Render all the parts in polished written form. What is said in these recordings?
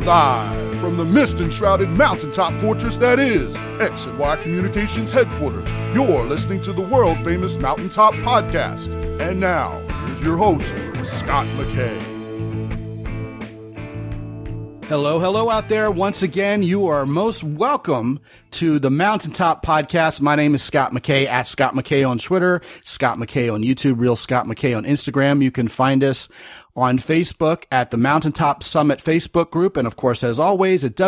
Live from the mist-enshrouded mountaintop fortress that is X and Y Communications headquarters, you're listening to the world-famous Mountaintop Podcast. And now, here's your host, Scott McKay. Hello out there. Once again, you are most welcome to the Mountaintop Podcast. My name is Scott McKay, at Scott McKay on Twitter, Scott McKay on YouTube, Real Scott McKay on Instagram. You can find us on Facebook at the Mountaintop Summit Facebook group. And of course, as always, at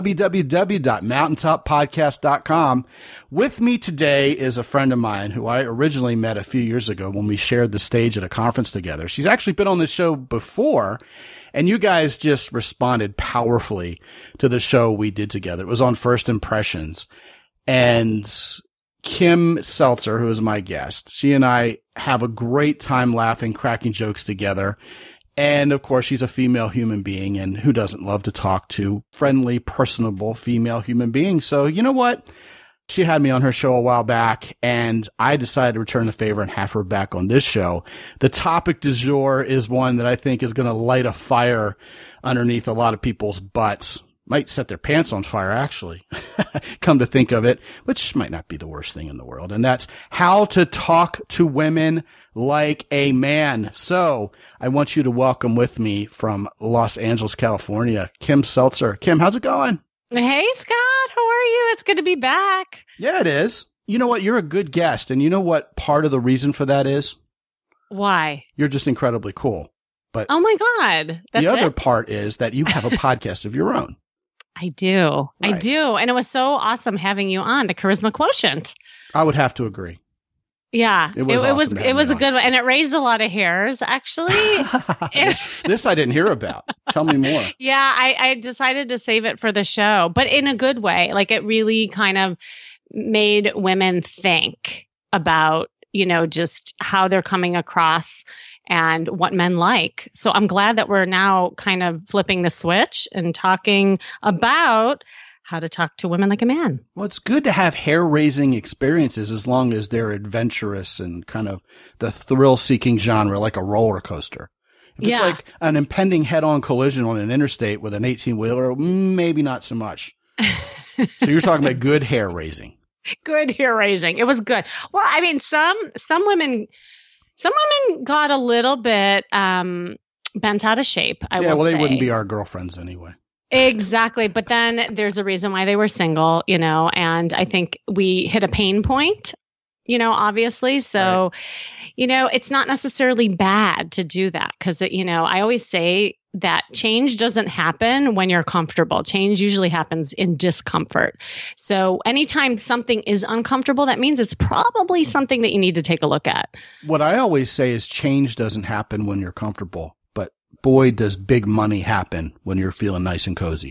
www.mountaintoppodcast.com. With me today is a friend of mine who I originally met a few years ago when we shared the stage at a conference together. She's actually been on this show before, and you guys just responded powerfully to the show we did together. It was on First Impressions. And Kim Seltzer, who is my guest, she and I have a great time laughing, cracking jokes together. And of course, she's a female human being, and who doesn't love to talk to friendly, personable female human beings? So you know what? She had me on her show a while back, and I decided to return the favor and have her back on this show. The topic du jour is one that I think is going to light a fire underneath a lot of people's butts. Might set their pants on fire, actually, come to think of it, which might not be the worst thing in the world. And that's how to talk to women like a man. So I want you to welcome with me from Los Angeles, California, Kim Seltzer. Kim, how's it going? Hey, Scott. How are you? It's good to be back. Yeah, it is. You know what? You're a good guest. And you know what part of the reason for that is? Why? You're just incredibly cool. But oh my God. That's the other it? part is that you have a podcast of your own. I do. Right. I do. And it was so awesome having you on, the Charisma Quotient. I would have to agree. Yeah. It was a good one. And it raised a lot of hairs, actually. this I didn't hear about. Tell me more. Yeah, I decided to save it for the show, but in a good way. Like, it really kind of made women think about, just how they're coming across and what men like. So I'm glad that we're now kind of flipping the switch and talking about how to talk to women like a man. Well, it's good to have hair-raising experiences as long as they're adventurous and kind of the thrill-seeking genre, like a roller coaster. If it's like an impending head-on collision on an interstate with an 18-wheeler, maybe not so much. So you're talking about good hair-raising. Good hair-raising. It was good. Well, I mean, some women got a little bit bent out of shape, I will they say. wouldn't be our girlfriends anyway. Exactly. But then there's a reason why they were single, and I think we hit a pain point, obviously. So, right. It's not necessarily bad to do that because, I always say that change doesn't happen when you're comfortable. Change usually happens in discomfort. So anytime something is uncomfortable, that means it's probably something that you need to take a look at. What I always say is change doesn't happen when you're comfortable. Boy, does big money happen when you're feeling nice and cozy.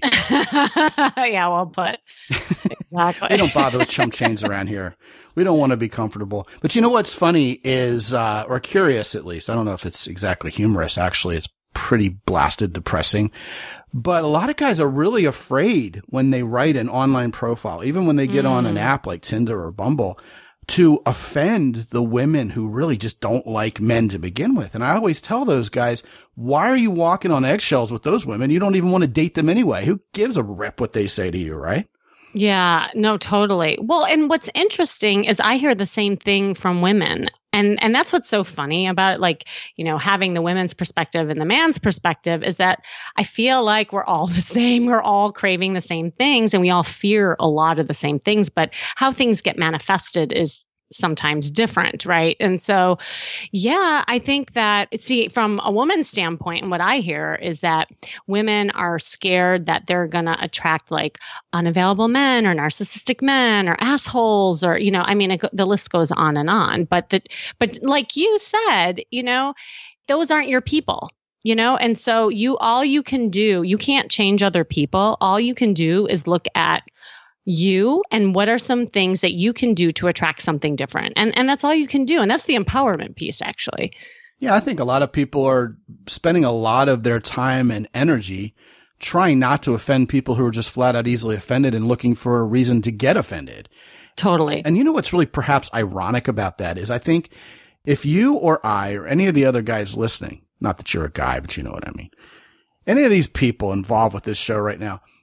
Yeah, well put. Exactly. We don't bother with chump change around here. We don't want to be comfortable. But you know what's funny is, or curious at least, I don't know if it's exactly humorous. Actually, it's pretty blasted depressing. But a lot of guys are really afraid when they write an online profile, even when they get on an app like Tinder or Bumble, to offend the women who really just don't like men to begin with. And I always tell those guys, why are you walking on eggshells with those women? You don't even want to date them anyway. Who gives a rip what they say to you, right? Yeah, no, totally. Well, and what's interesting is I hear the same thing from women. And that's what's so funny about it, like, having the women's perspective and the man's perspective is that I feel like we're all the same. We're all craving the same things and we all fear a lot of the same things, but how things get manifested is sometimes different, right? And so, yeah, I think that, from a woman's standpoint, and what I hear is that women are scared that they're going to attract like unavailable men or narcissistic men or assholes or, the list goes on and on. But like you said, those aren't your people. And so all you can do, you can't change other people. All you can do is look at you and what are some things that you can do to attract something different. And that's all you can do. And that's the empowerment piece, actually. Yeah, I think a lot of people are spending a lot of their time and energy trying not to offend people who are just flat out easily offended and looking for a reason to get offended. Totally. And you know what's really perhaps ironic about that is I think if you or I or any of the other guys listening, not that you're a guy, but you know what I mean, any of these people involved with this show right now,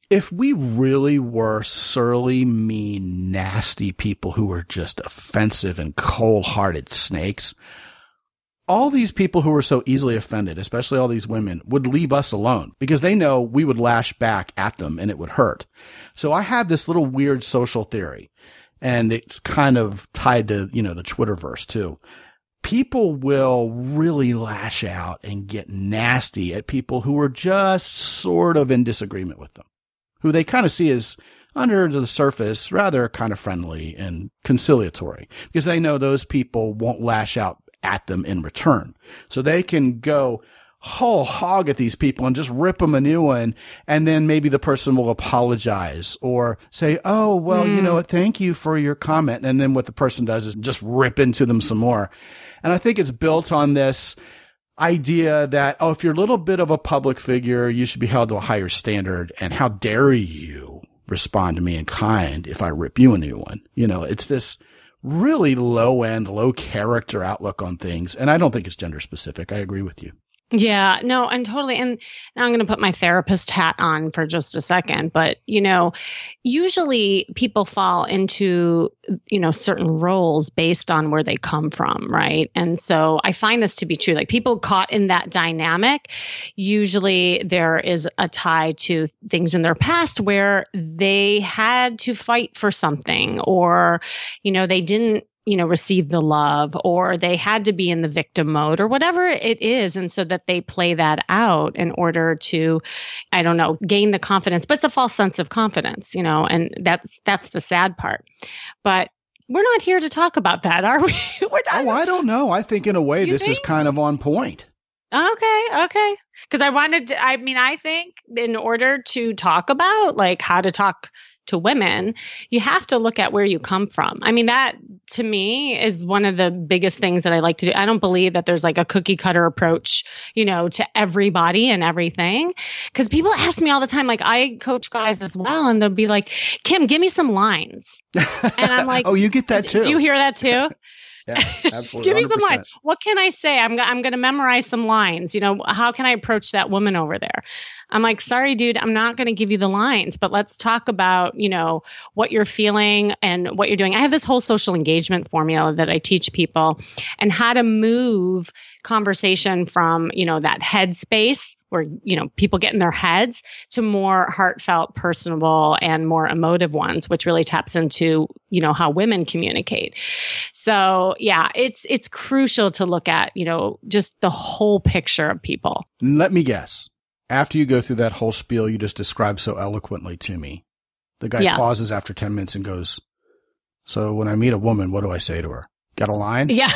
if we really were surly, mean, nasty people who were just offensive and cold-hearted snakes, all these people who were so easily offended, especially all these women, would leave us alone because they know we would lash back at them and it would hurt. So I have this little weird social theory, and it's kind of tied to, the Twitterverse too. People will really lash out and get nasty at people who are just sort of in disagreement with them, who they kind of see as under the surface rather kind of friendly and conciliatory, because they know those people won't lash out at them in return. So they can go whole hog at these people and just rip them a new one. And then maybe the person will apologize or say, oh, well, you know what? Thank you for your comment. And then what the person does is just rip into them some more. And I think it's built on this idea that, oh, if you're a little bit of a public figure, you should be held to a higher standard. And how dare you respond to me in kind if I rip you a new one? It's this really low end, low character outlook on things. And I don't think it's gender specific. I agree with you. Yeah, no, and totally. And now I'm going to put my therapist hat on for just a second. But, usually people fall into, certain roles based on where they come from, right? And so I find this to be true. Like people caught in that dynamic, usually there is a tie to things in their past where they had to fight for something, or, they didn't receive the love, or they had to be in the victim mode, or whatever it is. And so that they play that out in order to, gain the confidence, but it's a false sense of confidence, and that's the sad part. But we're not here to talk about that, are we? We're not. Oh, I don't know. I think in a way, this is kind of on point. Okay. Because I think in order to talk about like how to talk to women, you have to look at where you come from. I mean, that to me is one of the biggest things that I like to do. I don't believe that there's like a cookie cutter approach, to everybody and everything. Because people ask me all the time, like I coach guys as well, and they'll be like, Kim, give me some lines. And I'm like, oh, you get that too. Do you hear that too? Yeah, absolutely. Give me 100%. some lines. What can I say? I'm going to memorize some lines. How can I approach that woman over there? I'm like, sorry, dude, I'm not going to give you the lines, but let's talk about, what you're feeling and what you're doing. I have this whole social engagement formula that I teach people, and how to move conversation from, that head space where, people get in their heads to more heartfelt, personable, and more emotive ones, which really taps into, how women communicate. So yeah, it's crucial to look at, just the whole picture of people. Let me guess. After you go through that whole spiel you just described so eloquently to me, the guy pauses after 10 minutes and goes, so when I meet a woman, what do I say to her? Got a line? Yeah.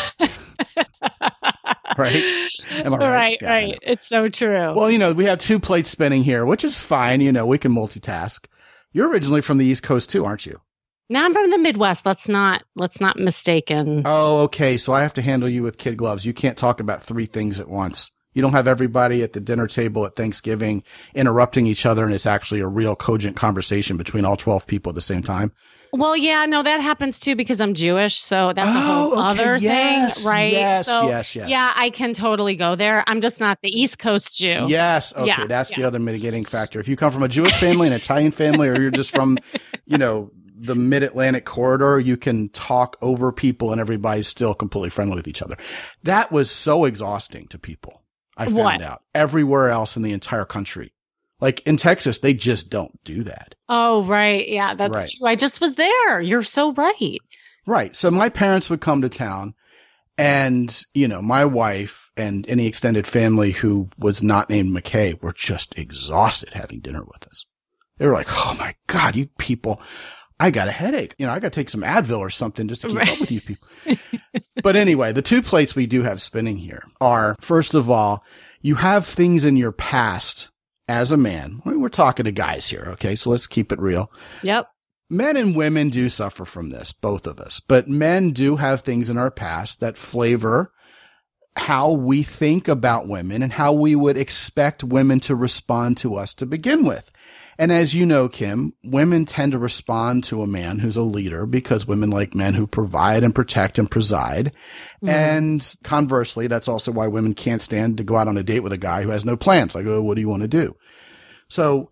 Right? Am I right? Right, yeah, right. It's so true. Well, we have two plates spinning here, which is fine. We can multitask. You're originally from the East Coast too, aren't you? No, I'm from the Midwest. Let's not mistaken. Oh, okay. So I have to handle you with kid gloves. You can't talk about three things at once. You don't have everybody at the dinner table at Thanksgiving interrupting each other, and it's actually a real cogent conversation between all 12 people at the same time. Well, yeah, no, that happens too because I'm Jewish, so that's a whole other thing, right? Yes, so, yes. Yeah, I can totally go there. I'm just not the East Coast Jew. Yes, okay, yeah, that's the other mitigating factor. If you come from a Jewish family, an Italian family, or you're just from, the Mid-Atlantic corridor, you can talk over people and everybody's still completely friendly with each other. That was so exhausting to people. I found out everywhere else in the entire country. Like in Texas, they just don't do that. Oh, right. Yeah, that's true. I just was there. You're so right. Right. So my parents would come to town, and, my wife and any extended family who was not named McKay were just exhausted having dinner with us. They were like, oh my God, you people, I got a headache. I got to take some Advil or something just to keep up with you people. But anyway, the two plates we do have spinning here are, first of all, you have things in your past as a man. We're talking to guys here, okay? So let's keep it real. Yep. Men and women do suffer from this, both of us. But men do have things in our past that flavor how we think about women and how we would expect women to respond to us to begin with. And as you know, Kim, women tend to respond to a man who's a leader because women like men who provide and protect and preside. Mm. And conversely, that's also why women can't stand to go out on a date with a guy who has no plans. Like, oh, what do you want to do? So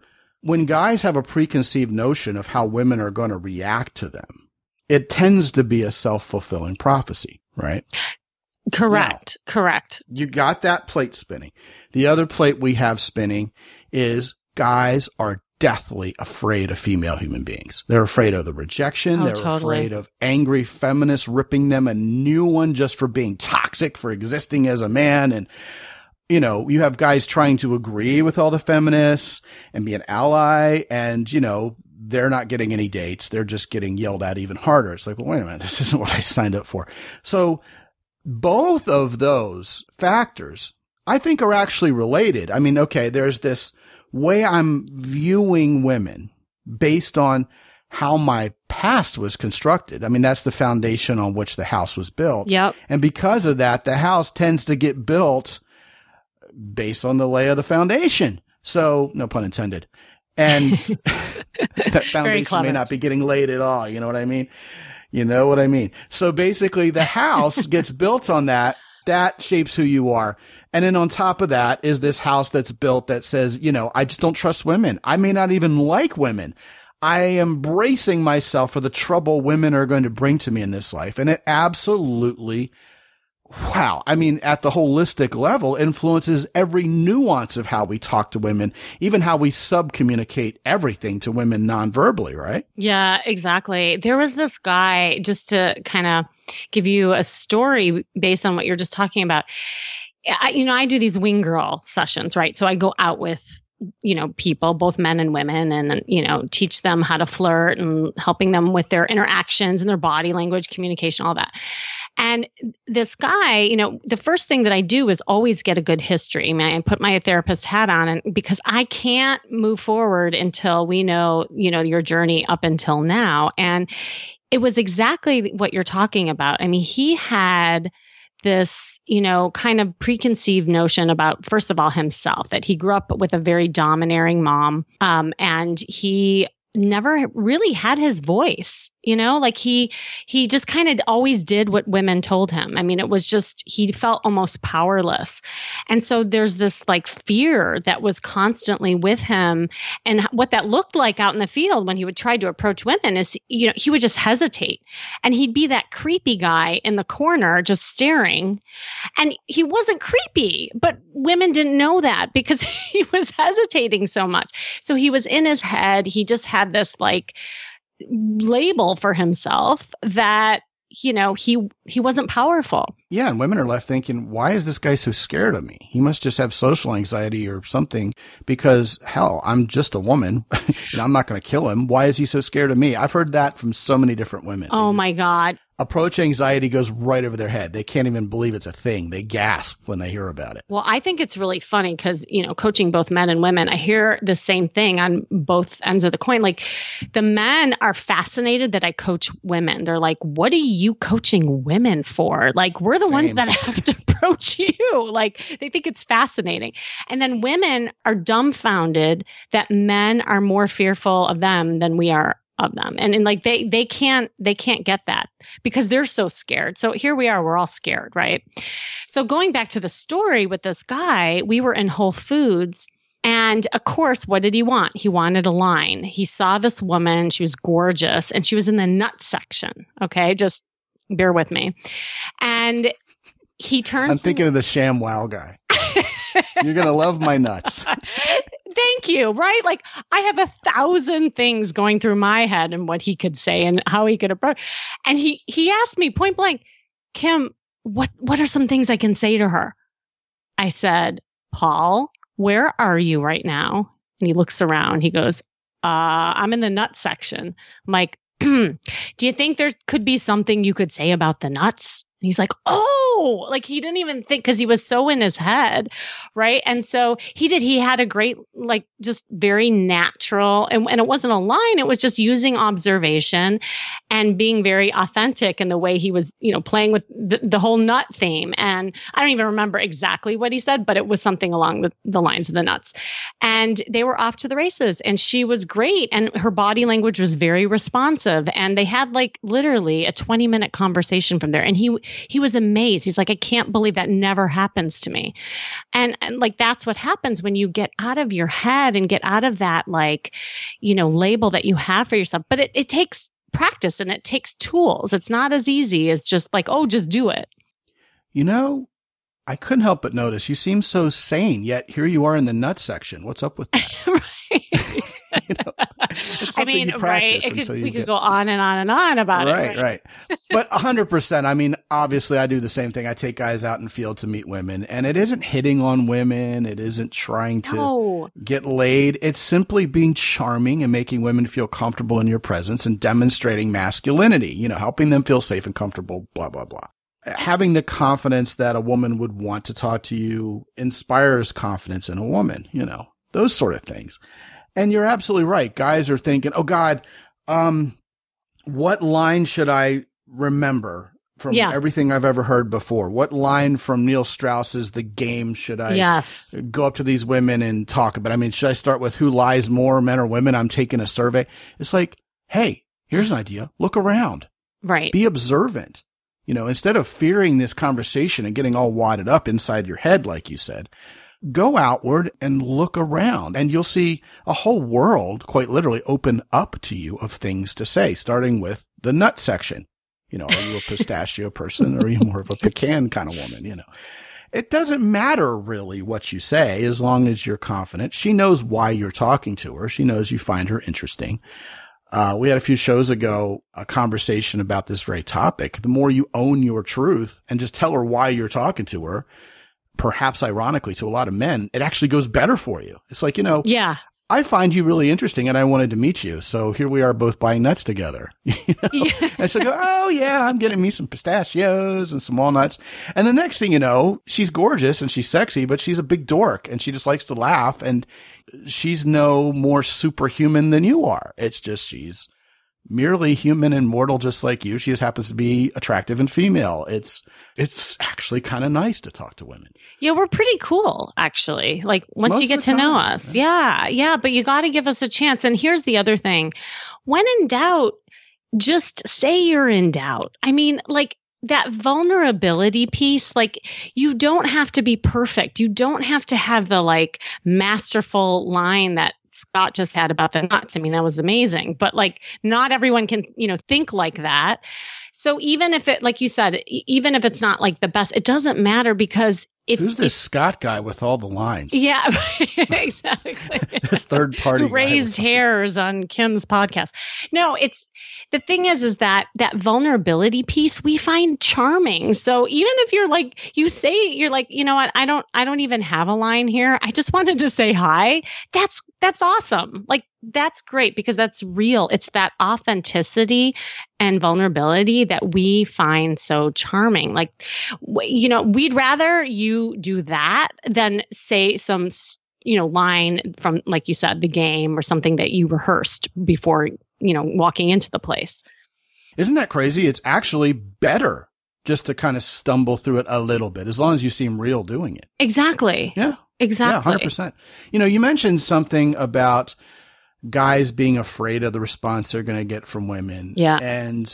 when guys have a preconceived notion of how women are going to react to them, it tends to be a self-fulfilling prophecy, right? Correct. Now, correct. You got that plate spinning. The other plate we have spinning is guys are deathly afraid of female human beings. They're afraid of the rejection. They're afraid of angry feminists ripping them a new one just for being toxic, for existing as a man. And, you know, you have guys trying to agree with all the feminists and be an ally. And, you know, they're not getting any dates. They're just getting yelled at even harder. It's like, well, wait a minute, this isn't what I signed up for. So both of those factors, I think, are actually related. I mean, okay, there's this way I'm viewing women based on how my past was constructed. I mean, that's the foundation on which the house was built. Yep. And because of that, the house tends to get built based on the lay of the foundation. So, no pun intended. And that foundation may not be getting laid at all. You know what I mean? You know what I mean? So basically the house gets built on that. That shapes who you are. And then on top of that is this house that's built that says, you know, I just don't trust women. I may not even like women. I am bracing myself for the trouble women are going to bring to me in this life. And it absolutely, wow. I mean, at the holistic level, influences every nuance of how we talk to women, even how we subcommunicate everything to women non-verbally, right? Yeah, exactly. There was this guy, just to kind of give you a story based on what you're just talking about. I do these wing girl sessions, right? So I go out with, people, both men and women, and, teach them how to flirt and helping them with their interactions and their body language, communication, all that. And this guy, the first thing that I do is always get a good history. I mean, I put my therapist hat on, and because I can't move forward until we know, your journey up until now. And it was exactly what you're talking about. I mean, he had this, kind of preconceived notion about, first of all, himself, that he grew up with a very domineering mom. And he never really had his voice, like he just kind of always did what women told him. I mean, it was just, he felt almost powerless. And so there's this like fear that was constantly with him. And what that looked like out in the field when he would try to approach women is, he would just hesitate, and he'd be that creepy guy in the corner just staring. And he wasn't creepy, but women didn't know that because he was hesitating so much. So he was in his head. He just had this like label for himself that, he wasn't powerful. Yeah. And women are left thinking, why is this guy so scared of me? He must just have social anxiety or something, because hell, I'm just a woman and I'm not going to kill him. Why is he so scared of me? I've heard that from so many different women. Oh my God. Approach anxiety goes right over their head. They can't even believe it's a thing. They gasp when they hear about it. Well, I think it's really funny because, coaching both men and women, I hear the same thing on both ends of the coin. Like, the men are fascinated that I coach women. They're like, what are you coaching women for? Like, we're the ones that have to approach you. Like, they think it's fascinating. And then women are dumbfounded that men are more fearful of them than we are of them. And like they can't get that because they're so scared. So here we are, we're all scared, right? So going back to the story with this guy, we were in Whole Foods, and of course, what did he want? He wanted a line. He saw this woman, she was gorgeous, and she was in the nut section. Okay, just bear with me. And he turns I'm thinking of the ShamWow guy. You're going to love my nuts. Thank you. Right? Like, I have 1,000 things going through my head and what he could say and how he could approach. And he asked me point blank, Kim, what are some things I can say to her? I said, Paul, where are you right now? And he looks around. He goes, I'm in the nut section. I'm like, do you think there could be something you could say about the nuts? And he's like, oh, like he didn't even think, because he was so in his head. Right. And so he had a great, like, just very natural, and it wasn't a line. It was just using observation and being very authentic in the way he was, playing with the whole nut theme. And I don't even remember exactly what he said, but it was something along the lines of the nuts. And they were off to the races, and she was great. And her body language was very responsive. And they had like literally a 20-minute conversation from there. And he was amazed. He's like, I can't believe that never happens to me. And like, that's what happens when you get out of your head and get out of that, like, label that you have for yourself. But it takes practice and it takes tools. It's not as easy as just like, oh, just do it. I couldn't help but notice you seem so sane, yet here you are in the nut section. What's up with that? Right. It's something you practice we could go on and on and on about it. Right. But 100%. I mean, obviously I do the same thing. I take guys out in the field to meet women, and it isn't hitting on women. It isn't trying to get laid. It's simply being charming and making women feel comfortable in your presence and demonstrating masculinity, helping them feel safe and comfortable, blah, blah, blah. Having the confidence that a woman would want to talk to you inspires confidence in a woman, those sort of things. And you're absolutely right. Guys are thinking, oh God, what line should I remember from everything I've ever heard before? What line from Neil Strauss's The Game should I go up to these women and talk about? I mean, should I start with who lies more, men or women? I'm taking a survey. It's like, hey, here's an idea. Look around. Right. Be observant. Instead of fearing this conversation and getting all wadded up inside your head, like you said, go outward and look around, and you'll see a whole world quite literally open up to you of things to say, starting with the nut section. Are you a pistachio person, or are you more of a pecan kind of woman? It doesn't matter really what you say as long as you're confident. She knows why you're talking to her. She knows you find her interesting. We had a few shows ago a conversation about this very topic. The more you own your truth and just tell her why you're talking to her, perhaps ironically to a lot of men, it actually goes better for you. It's like, I find you really interesting and I wanted to meet you. So here we are both buying nuts together. And she'll go, oh yeah, I'm getting me some pistachios and some walnuts. And the next thing you know, she's gorgeous and she's sexy, but she's a big dork and she just likes to laugh, and she's no more superhuman than you are. It's just, she's merely human and mortal just like you. She just happens to be attractive and female. It's actually kind of nice to talk to women. Yeah, we're pretty cool, actually. Like, once you get to know us. Yeah, but you got to give us a chance. And here's the other thing. When in doubt, just say you're in doubt. I mean, like, that vulnerability piece, like, you don't have to be perfect. You don't have to have the, like, masterful line that Scott just had about the nuts. I mean, that was amazing. But, like, not everyone can, think like that. So even if it, like you said, even if it's not like the best, it doesn't matter, because who's this Scott guy with all the lines? Yeah, exactly. This third party who raised hairs on Kim's podcast. No, it's the thing is that vulnerability piece we find charming. So even if you're like, you say you're like, you know what, I don't even have a line here. I just wanted to say hi. That's awesome. Like, that's great, because that's real. It's that authenticity and vulnerability that we find so charming. Like, we'd rather you do that than say some, line from, like you said, The Game, or something that you rehearsed before, walking into the place. Isn't that crazy? It's actually better just to kind of stumble through it a little bit, as long as you seem real doing it. Exactly. Yeah. Exactly. Yeah, 100%. You mentioned something about guys being afraid of the response they're going to get from women. Yeah. And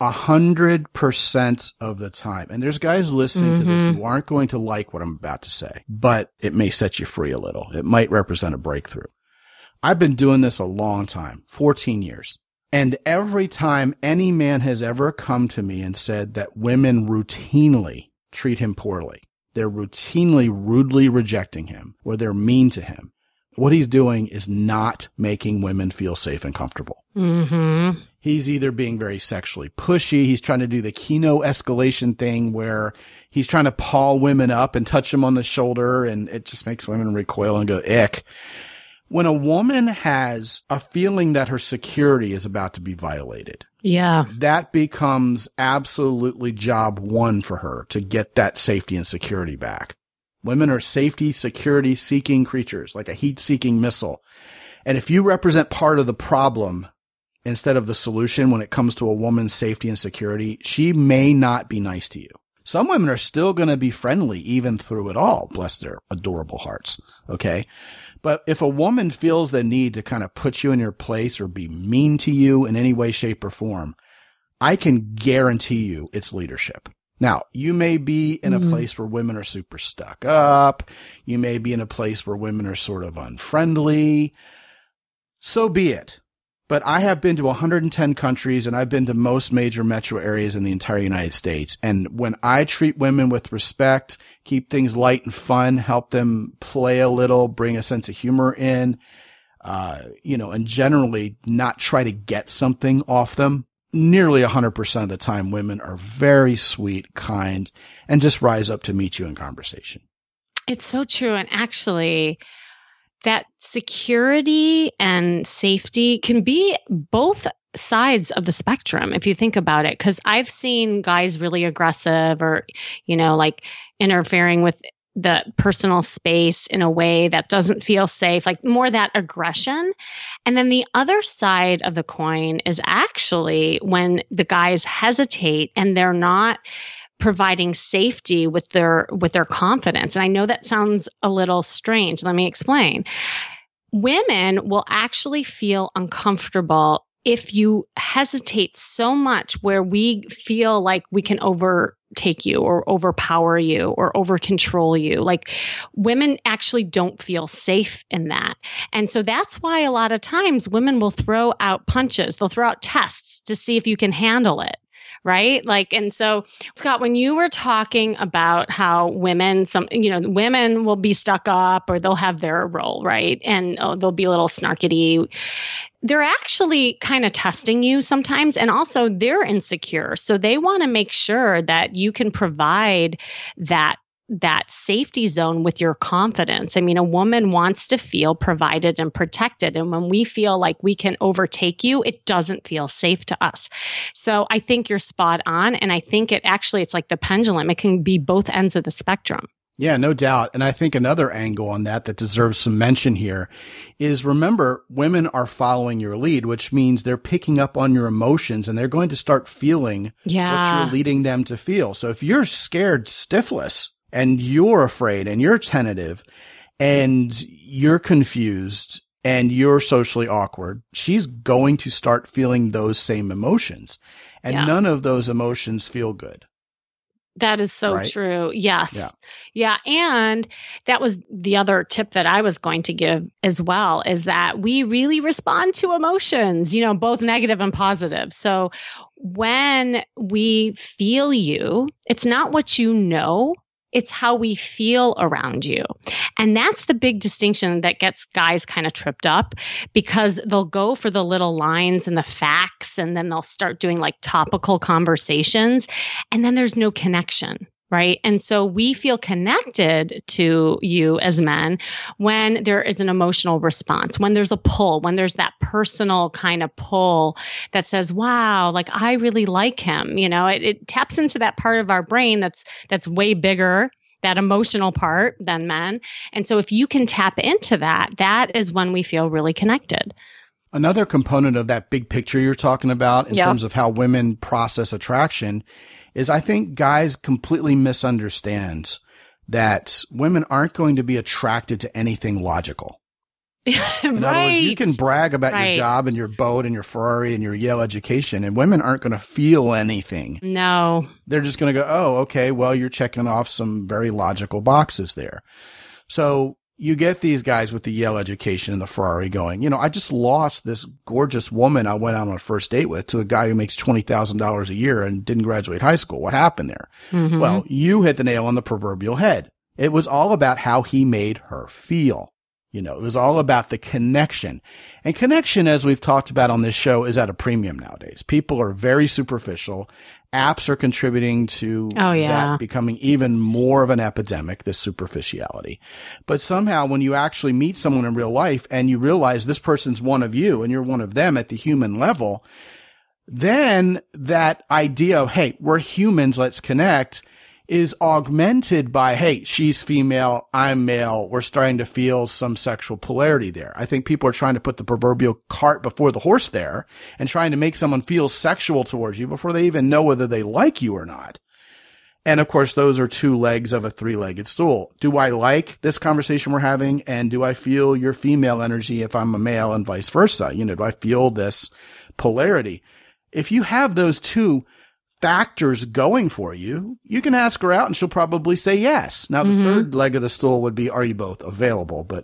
100% of the time, and there's guys listening to this who aren't going to like what I'm about to say, but it may set you free a little. It might represent a breakthrough. I've been doing this a long time, 14 years. And every time any man has ever come to me and said that women routinely treat him poorly, they're routinely rudely rejecting him, or they're mean to him, what he's doing is not making women feel safe and comfortable. Mm-hmm. He's either being very sexually pushy. He's trying to do the Kino escalation thing where he's trying to paw women up and touch them on the shoulder, and it just makes women recoil and go, ick. When a woman has a feeling that her security is about to be violated, that becomes absolutely job one for her, to get that safety and security back. Women are safety, security seeking creatures, like a heat seeking missile. And if you represent part of the problem instead of the solution when it comes to a woman's safety and security, she may not be nice to you. Some women are still going to be friendly even through it all, bless their adorable hearts. Okay. But if a woman feels the need to kind of put you in your place or be mean to you in any way, shape, or form, I can guarantee you it's leadership. Now, you may be in a place where women are super stuck up. You may be in a place where women are sort of unfriendly. So be it. But I have been to 110 countries, and I've been to most major metro areas in the entire United States. And when I treat women with respect, keep things light and fun, help them play a little, bring a sense of humor in, and generally not try to get something off them, nearly 100% of the time, women are very sweet, kind, and just rise up to meet you in conversation. It's so true. And actually, that security and safety can be both sides of the spectrum, if you think about it. Because I've seen guys really aggressive or, like interfering with the personal space in a way that doesn't feel safe, like more that aggression. And then the other side of the coin is actually when the guys hesitate and they're not providing safety with their confidence. And I know that sounds a little strange. Let me explain. Women will actually feel uncomfortable if you hesitate so much where we feel like we can overtake you or overpower you or over control you. Like women actually don't feel safe in that. And so that's why a lot of times women will throw out punches. They'll throw out tests to see if you can handle it. Right? And so Scott, when you were talking about how women will be stuck up or they'll have their role, right? And they'll be a little snarkety. They're actually kind of testing you sometimes. And also they're insecure. So they want to make sure that you can provide that safety zone with your confidence. I mean, a woman wants to feel provided and protected. And when we feel like we can overtake you, it doesn't feel safe to us. So I think you're spot on. And I think it's like the pendulum. It can be both ends of the spectrum. Yeah, no doubt. And I think another angle on that deserves some mention here is, remember, women are following your lead, which means they're picking up on your emotions and they're going to start feeling what you're leading them to feel. So if you're scared stiffless, and you're afraid and you're tentative and you're confused and you're socially awkward, she's going to start feeling those same emotions. And none of those emotions feel good. That is so true. Yes. Yeah. And that was the other tip that I was going to give as well, is that we really respond to emotions, both negative and positive. So when we feel you, it's not what you know. It's how we feel around you. And that's the big distinction that gets guys kind of tripped up, because they'll go for the little lines and the facts, and then they'll start doing like topical conversations, and then there's no connection. Right. And so we feel connected to you as men when there is an emotional response, when there's a pull, when there's that personal kind of pull that says, wow, like I really like him. It taps into that part of our brain that's way bigger, that emotional part, than men. And so if you can tap into that is when we feel really connected. Another component of that big picture you're talking about in terms of how women process attraction is, I think guys completely misunderstand that women aren't going to be attracted to anything logical. In other words, you can brag about your job and your boat and your Ferrari and your Yale education, and women aren't going to feel anything. No. They're just going to go, oh, okay, well, you're checking off some very logical boxes there. So you get these guys with the Yale education and the Ferrari going, I just lost this gorgeous woman I went out on a first date with to a guy who makes $20,000 a year and didn't graduate high school. What happened there? Mm-hmm. Well, you hit the nail on the proverbial head. It was all about how he made her feel. It was all about the connection. And connection, as we've talked about on this show, is at a premium nowadays. People are very superficial. Apps are contributing to that becoming even more of an epidemic, this superficiality. But somehow when you actually meet someone in real life and you realize this person's one of you and you're one of them at the human level, then that idea of, hey, we're humans, let's connect, is augmented by, hey, she's female, I'm male. We're starting to feel some sexual polarity there. I think people are trying to put the proverbial cart before the horse there and trying to make someone feel sexual towards you before they even know whether they like you or not. And of course, those are two legs of a three-legged stool. Do I like this conversation we're having? And do I feel your female energy if I'm a male and vice versa? Do I feel this polarity? If you have those two factors going for you, you can ask her out and she'll probably say yes. Now, the third leg of the stool would be, are you both available? But,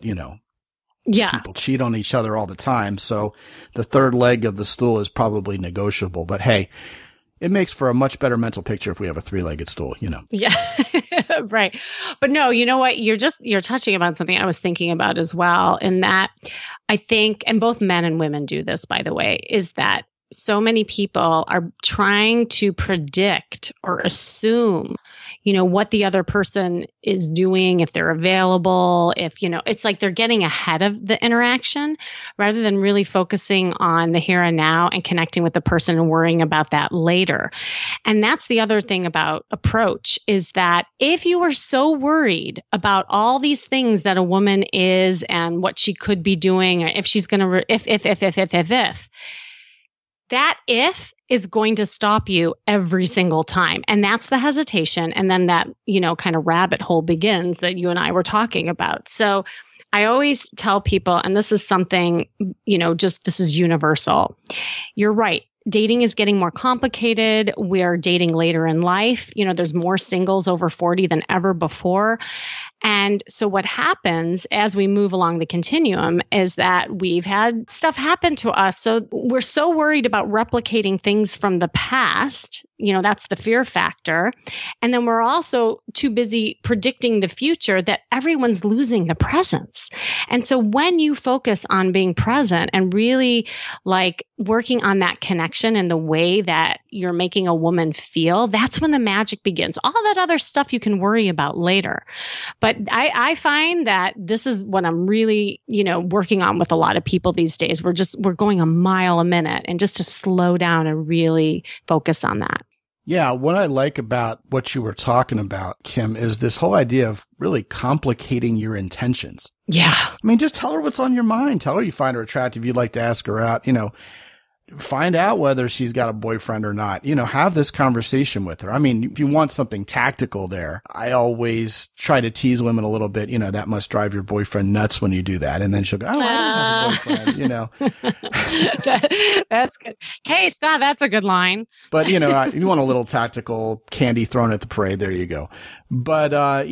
people cheat on each other all the time. So the third leg of the stool is probably negotiable. But hey, it makes for a much better mental picture if we have a 3-legged stool, Yeah, right. But no, you know what? You're touching upon something I was thinking about as well. In that I think, and both men and women do this, by the way, is that so many people are trying to predict or assume, what the other person is doing, if they're available, it's like they're getting ahead of the interaction rather than really focusing on the here and now and connecting with the person and worrying about that later. And that's the other thing about approach, is that if you are so worried about all these things that a woman is and what she could be doing, or if she's going to, if, that if is going to stop you every single time. And that's the hesitation. And then that, kind of rabbit hole begins that you and I were talking about. So I always tell people, and this is something, this is universal. You're right. Dating is getting more complicated. We're dating later in life. There's more singles over 40 than ever before. And so what happens as we move along the continuum is that we've had stuff happen to us. So we're so worried about replicating things from the past. That's the fear factor. And then we're also too busy predicting the future that everyone's losing the presence. And so when you focus on being present and really working on that connection and the way that you're making a woman feel, that's when the magic begins. All that other stuff you can worry about later. But I find that this is what I'm really, working on with a lot of people these days. We're going a mile a minute, and just to slow down and really focus on that. Yeah. What I like about what you were talking about, Kim, is this whole idea of really complicating your intentions. Yeah. I mean, just tell her what's on your mind. Tell her you find her attractive. You'd like to ask her out, find out whether she's got a boyfriend or not, have this conversation with her. I mean, if you want something tactical there, I always try to tease women a little bit, that must drive your boyfriend nuts when you do that. And then she'll go, oh, I don't have a boyfriend, That's good. Hey, Scott, that's a good line. But, if you want a little tactical candy thrown at the parade, there you go. But,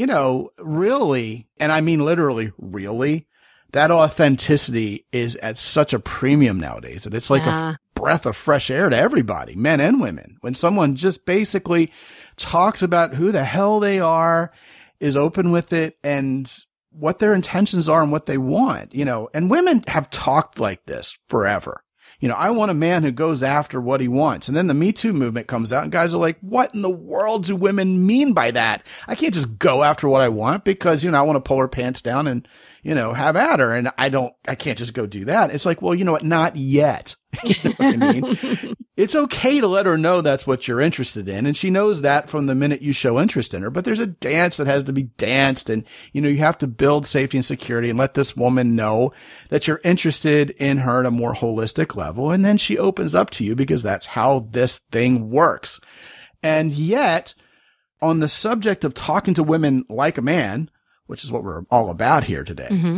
really, and I mean literally, really, that authenticity is at such a premium nowadays that it's like a breath of fresh air to everybody, men and women. When someone just basically talks about who the hell they are, is open with it, and what their intentions are and what they want, and women have talked like this forever. I want a man who goes after what he wants. And then the Me Too movement comes out and guys are like, what in the world do women mean by that? I can't just go after what I want because, I want to pull her pants down and, have at her. And I can't just go do that. It's like, well, you know what? Not yet. You know what I mean? It's okay to let her know that's what you're interested in. And she knows that from the minute you show interest in her, but there's a dance that has to be danced. And, you have to build safety and security and let this woman know that you're interested in her at a more holistic level. And then she opens up to you because that's how this thing works. And yet on the subject of talking to women like a man, which is what we're all about here today,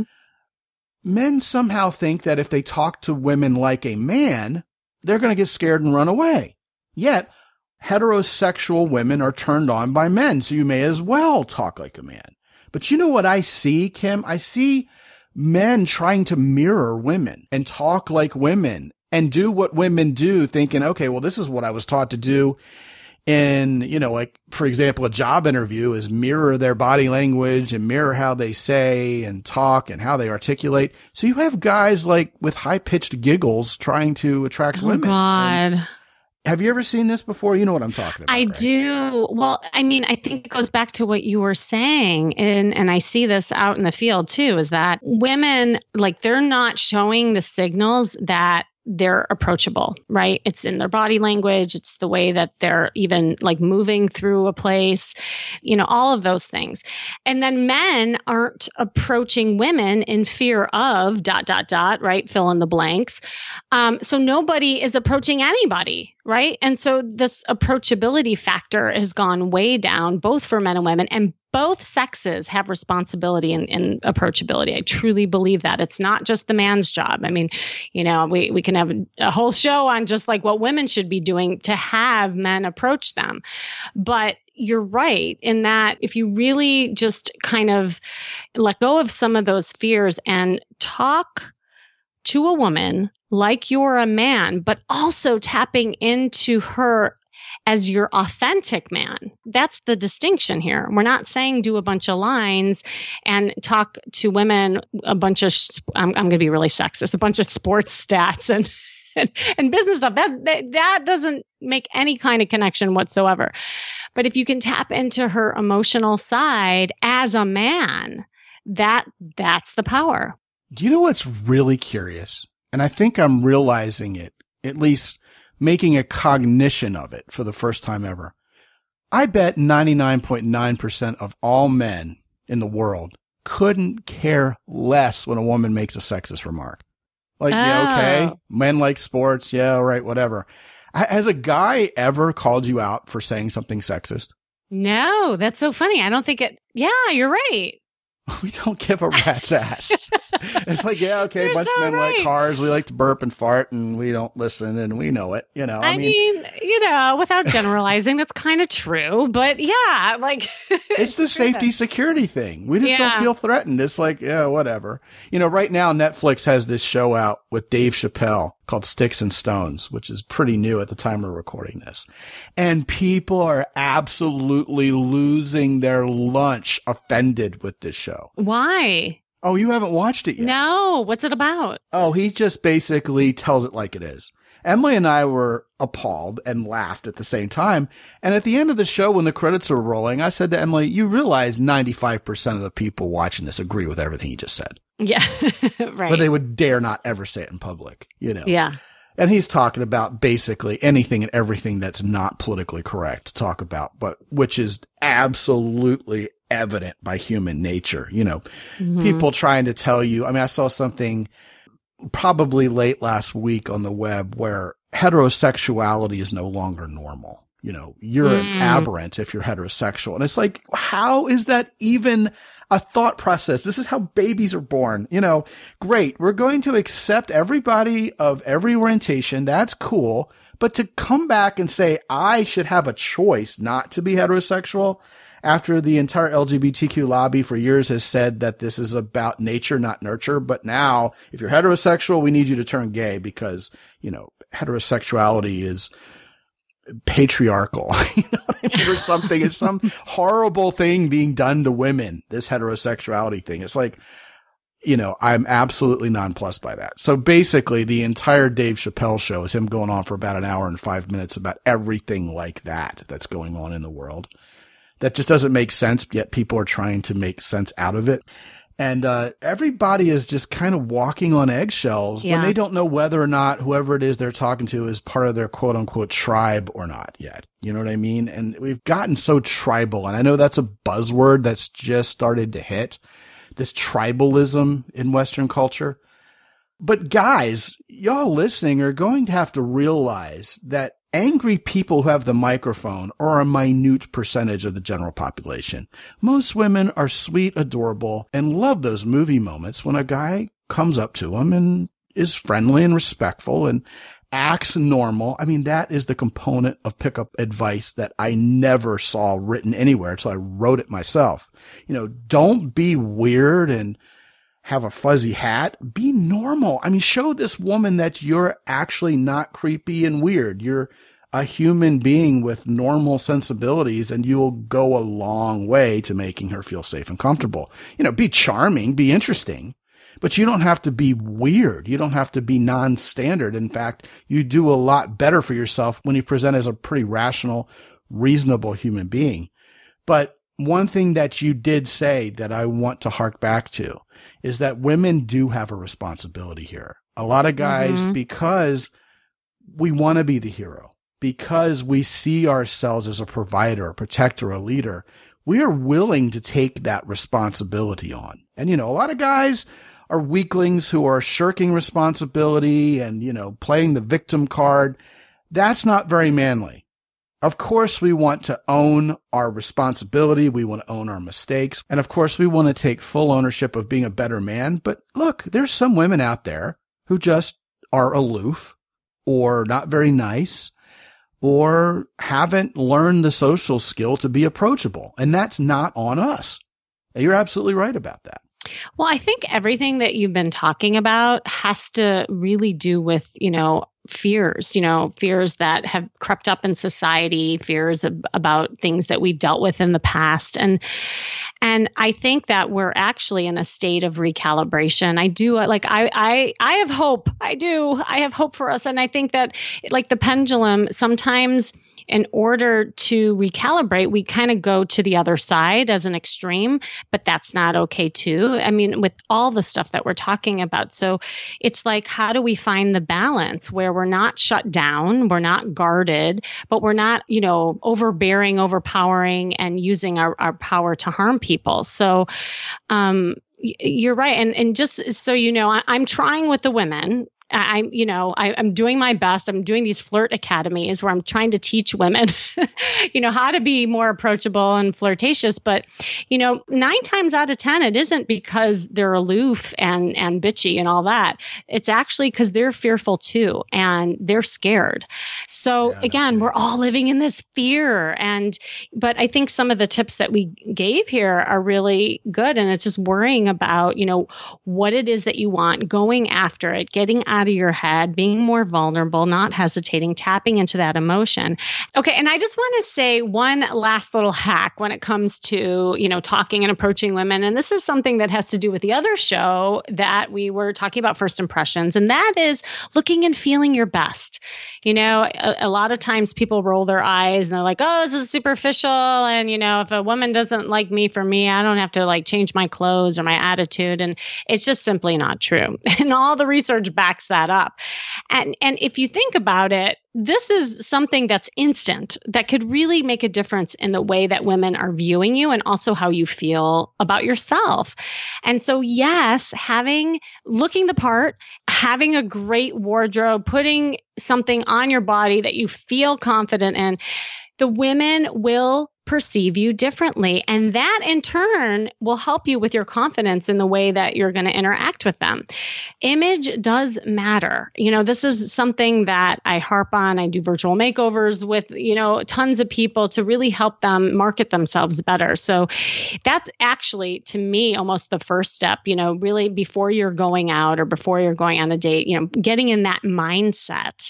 men somehow think that if they talk to women like a man, they're going to get scared and run away. Yet, heterosexual women are turned on by men, so you may as well talk like a man. But you know what I see, Kim? I see men trying to mirror women and talk like women and do what women do, thinking, okay, well, this is what I was taught to do. In, for example, a job interview is mirror their body language and mirror how they say and talk and how they articulate. So you have guys with high-pitched giggles trying to attract women. Oh, God. And have you ever seen this before? You know what I'm talking about. I do. Well, I mean, I think it goes back to what you were saying. And I see this out in the field too, is that women, they're not showing the signals that they're approachable, right? It's in their body language. It's the way that they're even moving through a place, all of those things. And then men aren't approaching women in fear of ... right? Fill in the blanks. So nobody is approaching anybody, right? And so this approachability factor has gone way down, both for men and women. And both sexes have responsibility and approachability. I truly believe that. It's not just the man's job. I mean, we can have a whole show on just like what women should be doing to have men approach them. But you're right in that if you really just kind of let go of some of those fears and talk to a woman like you're a man, but also tapping into her as your authentic man. That's the distinction here. We're not saying do a bunch of lines and talk to women a bunch of, I'm going to be really sexist, a bunch of sports stats and business stuff. That doesn't make any kind of connection whatsoever. But if you can tap into her emotional side as a man, that's the power. Do you know what's really curious? And I think I'm realizing it, at least making a cognition of it for the first time ever. I bet 99.9% of all men in the world couldn't care less when a woman makes a sexist remark. Like, yeah, okay, men like sports, yeah, all right, whatever. Has a guy ever called you out for saying something sexist? No, that's so funny. I don't think yeah, you're right. We don't give a rat's ass. It's like, yeah, okay, You're a bunch so of men right. like cars. We like to burp and fart, and we don't listen, and we know it. I mean, without generalizing, that's kind of true. But yeah, like it's the safety security thing. We just don't feel threatened. It's like, yeah, whatever. Right now Netflix has this show out with Dave Chappelle called Sticks and Stones, which is pretty new at the time we're recording this. And people are absolutely losing their lunch offended with this show. Why? Oh, you haven't watched it yet? No. What's it about? Oh, he just basically tells it like it is. Emily and I were appalled and laughed at the same time. And at the end of the show, when the credits were rolling, I said to Emily, you realize 95% of the people watching this agree with everything you just said. Yeah, right. But they would dare not ever say it in public, Yeah. And he's talking about basically anything and everything that's not politically correct to talk about, but which is absolutely evident by human nature. People trying to tell you, I saw something probably late last week on the web where heterosexuality is no longer normal. You're an aberrant if you're heterosexual. And it's like, how is that even a thought process? This is how babies are born. Great. We're going to accept everybody of every orientation. That's cool. But to come back and say, I should have a choice not to be heterosexual after the entire LGBTQ lobby for years has said that this is about nature, not nurture. But now if you're heterosexual, we need you to turn gay because, heterosexuality is patriarchal, or something. It's some horrible thing being done to women, this heterosexuality thing. It's like, I'm absolutely nonplussed by that. So basically the entire Dave Chappelle show is him going on for about an hour and 5 minutes about everything like that's going on in the world. That just doesn't make sense, yet people are trying to make sense out of it. And everybody is just kind of walking on eggshells when they don't know whether or not whoever it is they're talking to is part of their quote unquote tribe or not yet. You know what I mean? And we've gotten so tribal. And I know that's a buzzword that's just started to hit, this tribalism in Western culture. But guys, y'all listening are going to have to realize that angry people who have the microphone are a minute percentage of the general population. Most women are sweet, adorable, and love those movie moments when a guy comes up to them and is friendly and respectful and acts normal. That is the component of pickup advice that I never saw written anywhere until I wrote it myself. Don't be weird and have a fuzzy hat. Be normal. Show this woman that you're actually not creepy and weird. You're a human being with normal sensibilities, and you will go a long way to making her feel safe and comfortable. Be charming, be interesting, but you don't have to be weird. You don't have to be non-standard. In fact, you do a lot better for yourself when you present as a pretty rational, reasonable human being. But one thing that you did say that I want to hark back to is that women do have a responsibility here. A lot of guys, because we want to be the hero, because we see ourselves as a provider, a protector, a leader, we are willing to take that responsibility on. And, a lot of guys are weaklings who are shirking responsibility and, playing the victim card. That's not very manly. Of course, we want to own our responsibility. We want to own our mistakes. And of course, we want to take full ownership of being a better man. But look, there's some women out there who just are aloof or not very nice or haven't learned the social skill to be approachable. And that's not on us. You're absolutely right about that. Well, I think everything that you've been talking about has to really do with, fears, fears that have crept up in society, fears about things that we've dealt with in the past. And I think that we're actually in a state of recalibration. I have hope. I have hope for us. And I think that like the pendulum, sometimes in order to recalibrate, we kind of go to the other side as an extreme, but that's not okay too. I mean, with all the stuff that we're talking about. So it's like, how do we find the balance where we're not shut down, we're not guarded, but we're not, overbearing, overpowering, and using our power to harm people. So, you're right. And just so you know, I'm trying with the women. I'm doing my best. I'm doing these flirt academies where I'm trying to teach women, how to be more approachable and flirtatious. But, 9 times out of 10, it isn't because they're aloof and bitchy and all that. It's actually because they're fearful too, and they're scared. So again, we're all living in this fear. But I think some of the tips that we gave here are really good. And it's just worrying about, what it is that you want, going after it, getting out of your head, being more vulnerable, not hesitating, tapping into that emotion. Okay. And I just want to say one last little hack when it comes to, talking and approaching women. And this is something that has to do with the other show that we were talking about, first impressions. And that is looking and feeling your best. A lot of times people roll their eyes and they're like, oh, this is superficial. And, if a woman doesn't like me for me, I don't have to like change my clothes or my attitude. And it's just simply not true. And all the research backs that up. And if you think about it, this is something that's instant that could really make a difference in the way that women are viewing you and also how you feel about yourself. And so, yes, looking the part, having a great wardrobe, putting something on your body that you feel confident in, the women will perceive you differently. And that in turn will help you with your confidence in the way that you're going to interact with them. Image does matter. This is something that I harp on. I do virtual makeovers with, tons of people to really help them market themselves better. So that's actually, to me, almost the first step, really before you're going out or before you're going on a date, getting in that mindset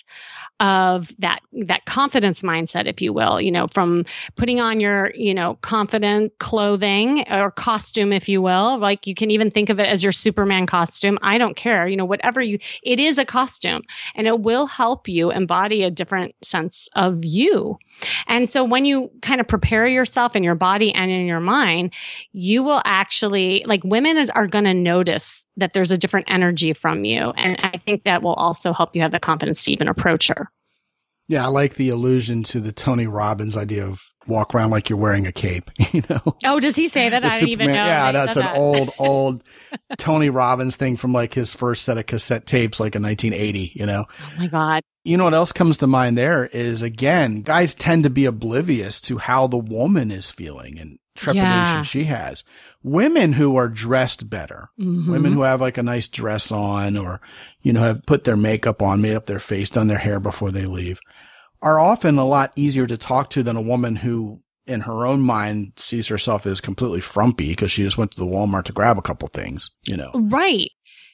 of that confidence mindset, if you will, from putting on your, confident clothing or costume, if you will, like you can even think of it as your Superman costume. I don't care, whatever it is a costume, and it will help you embody a different sense of you. And so when you kind of prepare yourself in your body and in your mind, you will actually, like, women are going to notice that there's a different energy from you. And I think that will also help you have the confidence to even approach her. Yeah, I like the allusion to the Tony Robbins idea of walk around like you're wearing a cape, Oh, does he say that? I didn't even know. Yeah, that's an old Tony Robbins thing from like his first set of cassette tapes, like in 1980, Oh my God. What else comes to mind there is, again, guys tend to be oblivious to how the woman is feeling and trepidation she has. Women who are dressed better, women who have like a nice dress on or, have put their makeup on, made up their face, done their hair before they leave, are often a lot easier to talk to than a woman who in her own mind sees herself as completely frumpy because she just went to the Walmart to grab a couple things, Right.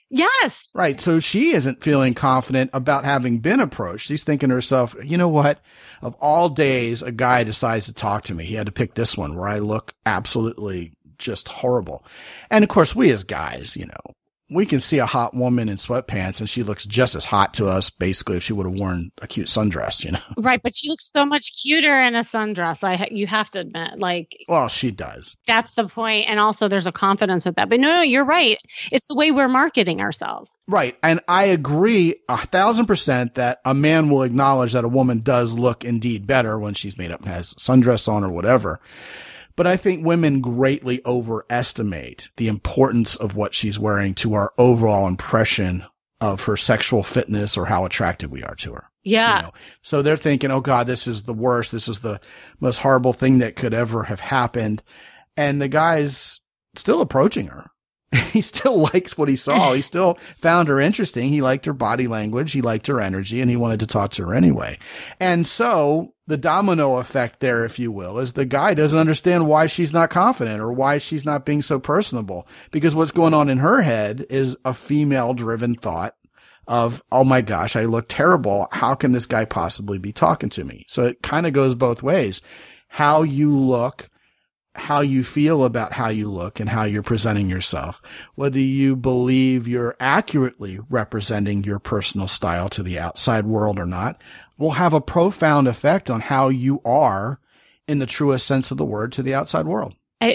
Yes. Right. So she isn't feeling confident about having been approached. She's thinking to herself, you know what? Of all days, a guy decides to talk to me. He had to pick this one where I look absolutely just horrible. And of course, we as guys, we can see a hot woman in sweatpants and she looks just as hot to us, basically, if she would have worn a cute sundress, Right. But she looks so much cuter in a sundress. You have to admit, well, she does. That's the point. And also there's a confidence with that. But no, you're right. It's the way we're marketing ourselves. Right. And I agree 1,000% that a man will acknowledge that a woman does look indeed better when she's made up and has sundress on or whatever. But I think women greatly overestimate the importance of what she's wearing to our overall impression of her sexual fitness or how attractive we are to her. Yeah. You know? So they're thinking, oh God, this is the worst. This is the most horrible thing that could ever have happened. And the guy's still approaching her. He still likes what he saw. He still found her interesting. He liked her body language. He liked her energy, and he wanted to talk to her anyway. And so the domino effect there, if you will, is the guy doesn't understand why she's not confident or why she's not being so personable, because what's going on in her head is a female driven thought of, oh my gosh, I look terrible. How can this guy possibly be talking to me? So it kind of goes both ways. How you look, how you feel about how you look and how you're presenting yourself, whether you believe you're accurately representing your personal style to the outside world or not, will have a profound effect on how you are in the truest sense of the word to the outside world.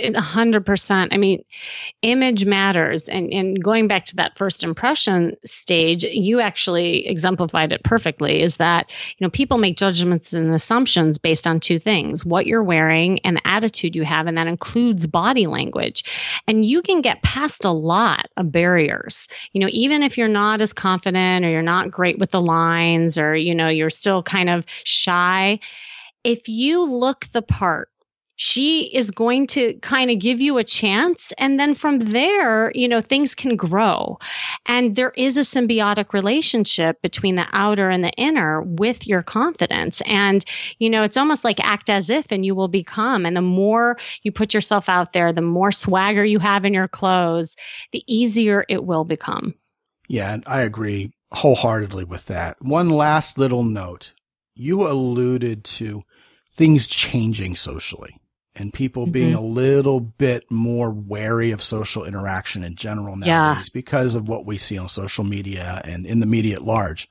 100%. I mean, image matters. And going back to that first impression stage, you actually exemplified it perfectly, is that, people make judgments and assumptions based on two things: what you're wearing and the attitude you have. And that includes body language. And you can get past a lot of barriers, even if you're not as confident or you're not great with the lines, or, you're still kind of shy. If you look the part, she is going to kind of give you a chance. And then from there, things can grow. And there is a symbiotic relationship between the outer and the inner with your confidence. And, it's almost like act as if and you will become. And the more you put yourself out there, the more swagger you have in your clothes, the easier it will become. Yeah, and I agree wholeheartedly with that. One last little note. You alluded to things changing socially and people being a little bit more wary of social interaction in general nowadays because of what we see on social media and in the media at large.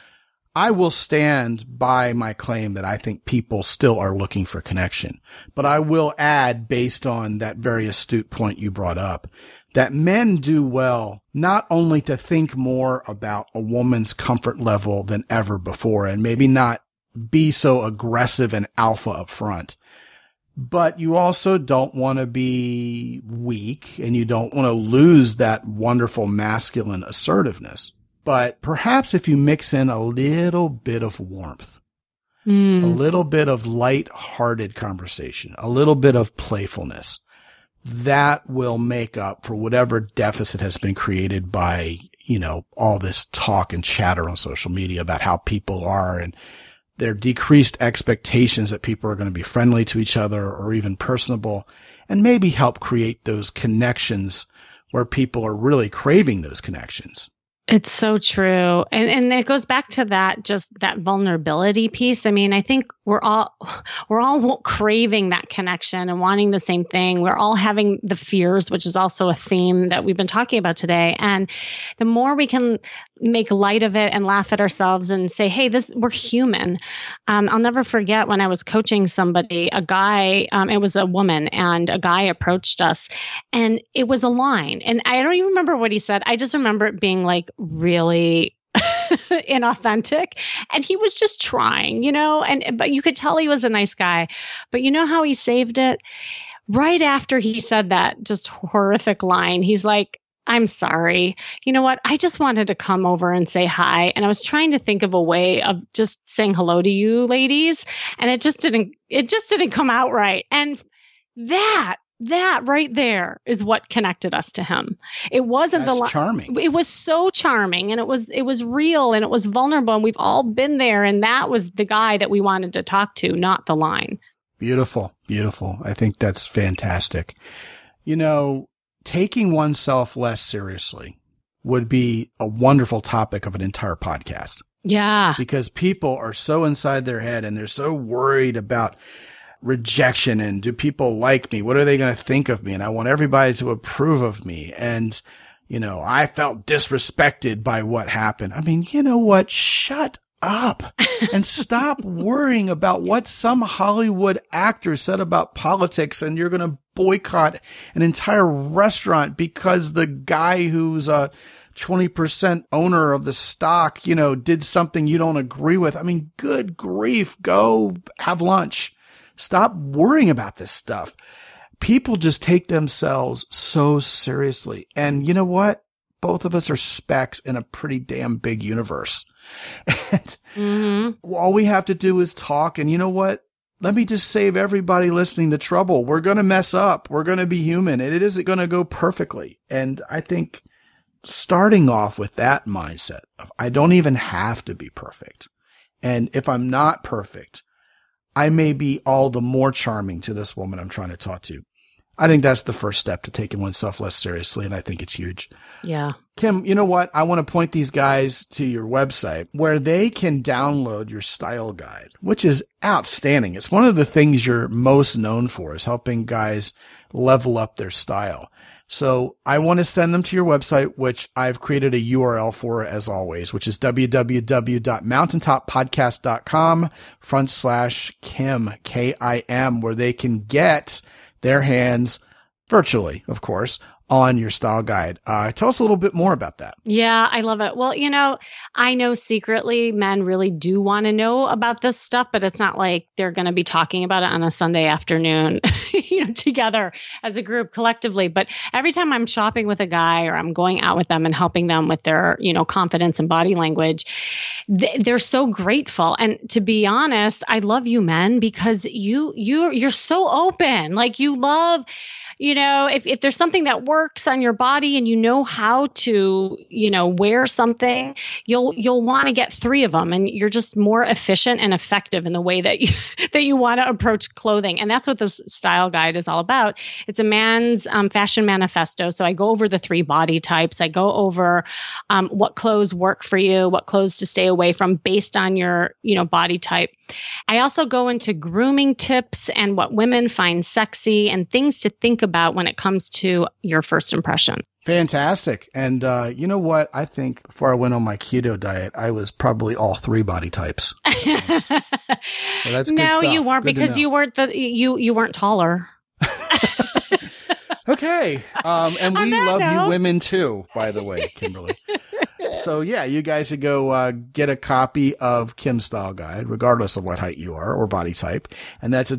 I will stand by my claim that I think people still are looking for connection, but I will add, based on that very astute point you brought up, that men do well not only to think more about a woman's comfort level than ever before and maybe not be so aggressive and alpha up front, but you also don't want to be weak and you don't want to lose that wonderful masculine assertiveness. But perhaps if you mix in a little bit of warmth, a little bit of light-hearted conversation, a little bit of playfulness, that will make up for whatever deficit has been created by, all this talk and chatter on social media about how people are and their decreased expectations that people are going to be friendly to each other or even personable, and maybe help create those connections where people are really craving those connections. It's so true. And it goes back to that vulnerability piece. I mean, I think we're all craving that connection and wanting the same thing. We're all having the fears, which is also a theme that we've been talking about today. And the more we can make light of it and laugh at ourselves and say, hey, we're human. I'll never forget when I was coaching somebody, a guy, it was a woman, and a guy approached us and it was a line. And I don't even remember what he said. I just remember it being like really inauthentic. And he was just trying, but you could tell he was a nice guy. But you know how he saved it? Right after he said that just horrific line, he's like, I'm sorry. You know what? I just wanted to come over and say hi. And I was trying to think of a way of just saying hello to you ladies. And it just didn't come out right. And that right there is what connected us to him. It wasn't charming. It was so charming, and it was real, and it was vulnerable, and we've all been there. And that was the guy that we wanted to talk to, not the line. Beautiful. Beautiful. I think that's fantastic. Taking oneself less seriously would be a wonderful topic of an entire podcast. Yeah. Because people are so inside their head and they're so worried about rejection and do people like me? What are they going to think of me? And I want everybody to approve of me. And, I felt disrespected by what happened. I mean, you know what? Shut up and stop worrying about what some Hollywood actor said about politics, and you're going to boycott an entire restaurant because the guy who's a 20% owner of the stock, did something you don't agree with. I mean, good grief, go have lunch. Stop worrying about this stuff. People just take themselves so seriously. And you know what? both of us are specks in a pretty damn big universe. And all we have to do is talk. And you know what? Let me just save everybody listening the trouble. We're going to mess up. We're going to be human, and it isn't going to go perfectly. And I think starting off with that mindset of I don't even have to be perfect. And if I'm not perfect, I may be all the more charming to this woman I'm trying to talk to. I think that's the first step to taking oneself less seriously, and I think it's huge. Yeah. Kim, you know what? I want to point these guys to your website where they can download your style guide, which is outstanding. It's one of the things you're most known for, is helping guys level up their style. So I want to send them to your website, which I've created a URL for as always, which is www.mountaintoppodcast.com/Kim, Kim, where they can get their hands virtually, of course, on your style guide. Tell us a little bit more about that. Yeah, I love it. Well, I know secretly men really do want to know about this stuff, but it's not like they're going to be talking about it on a Sunday afternoon, together as a group collectively. But every time I'm shopping with a guy or I'm going out with them and helping them with their, confidence and body language, they're so grateful. And to be honest, I love you men because you're so open. Like you love, if there's something that works on your body and you know how to, wear something, you'll want to get 3 of them, and you're just more efficient and effective in the way that you want to approach clothing. And that's what this style guide is all about. It's a man's fashion manifesto. So I go over the 3 body types. I go over what clothes work for you, what clothes to stay away from based on your, body type. I also go into grooming tips and what women find sexy and things to think about when it comes to your first impression. Fantastic. And you know what? I think before I went on my keto diet, I was probably all 3 body types. So that's good stuff. No, you weren't, good because you weren't you weren't taller. Okay. And we love you women too, by the way, Kimberly. So yeah, you guys should go get a copy of Kim's Style Guide, regardless of what height you are or body type. And that's at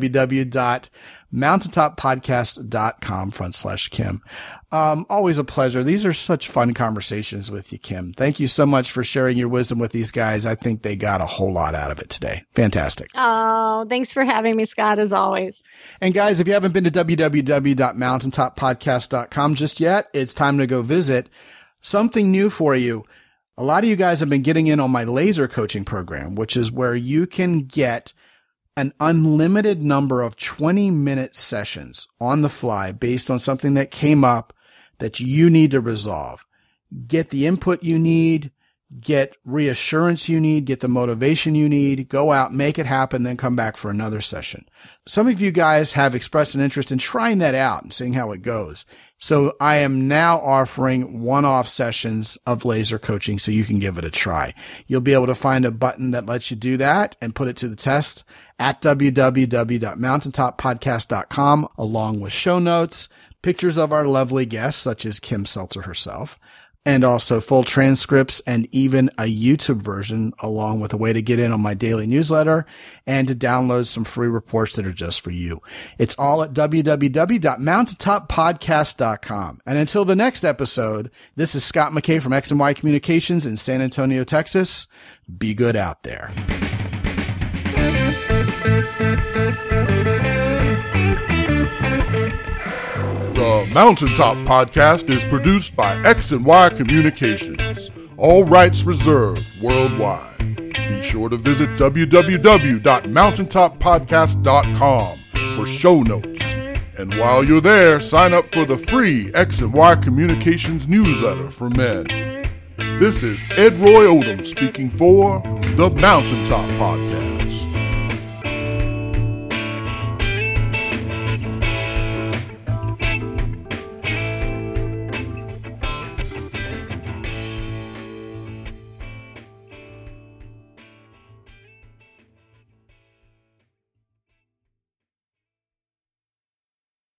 www.mountaintoppodcast.com/Kim. Always a pleasure. These are such fun conversations with you, Kim. Thank you so much for sharing your wisdom with these guys. I think they got a whole lot out of it today. Fantastic. Oh, thanks for having me, Scott, as always. And guys, if you haven't been to www.mountaintoppodcast.com just yet, it's time to go visit. Something new for you. A lot of you guys have been getting in on my laser coaching program, which is where you can get an unlimited number of 20-minute sessions on the fly based on something that came up that you need to resolve. Get the input you need, get reassurance you need, get the motivation you need, go out, make it happen, then come back for another session. Some of you guys have expressed an interest in trying that out and seeing how it goes. So I am now offering one-off sessions of laser coaching so you can give it a try. You'll be able to find a button that lets you do that and put it to the test at www.mountaintoppodcast.com, along with show notes, pictures of our lovely guests, such as Kim Seltzer herself, and also full transcripts and even a YouTube version, along with a way to get in on my daily newsletter and to download some free reports that are just for you. It's all at www.mountaintoppodcast.com. And until the next episode, this is Scott McKay from X&Y Communications in San Antonio, Texas. Be good out there. The Mountaintop Podcast is produced by X&Y Communications. All rights reserved worldwide. Be sure to visit www.mountaintoppodcast.com for show notes. And while you're there, sign up for the free X&Y Communications newsletter for men. This is Ed Roy Odom speaking for The Mountaintop Podcast.